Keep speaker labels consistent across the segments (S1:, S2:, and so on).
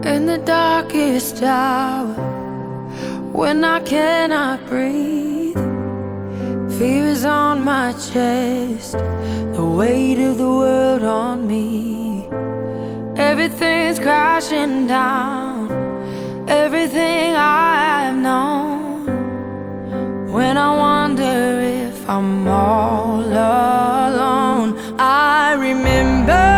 S1: In the darkest hour, when I cannot breathe, fear is on my chest, the weight of the world on me. Everything's crashing down, everything I've known. When I wonder if I'm all alone, I remember.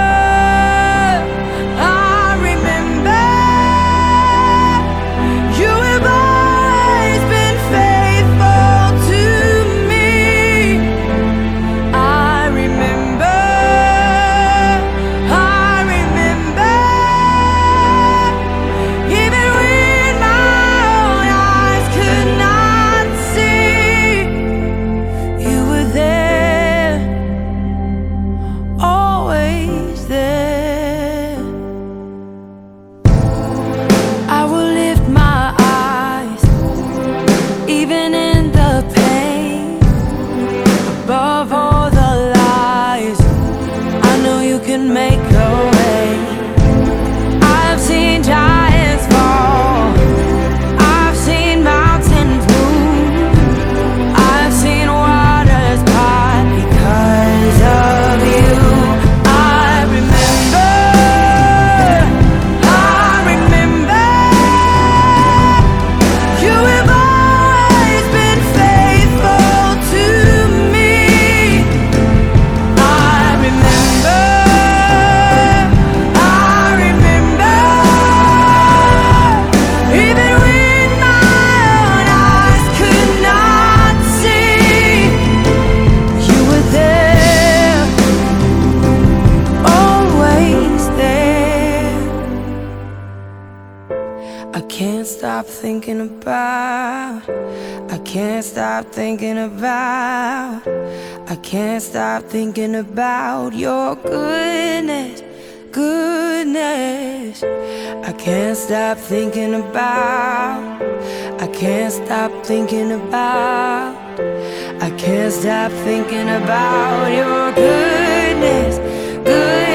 S1: Above all the lies, I know you can make a way. I've seen giants fall, I've seen mountains move, I've seen waters part because of you. I remember, you have always been faithful to me. I can't stop thinking about, I can't stop thinking about, I can't stop thinking about your goodness, goodness. I can't stop thinking about, I can't stop thinking about, I can't stop thinking about your goodness, goodness.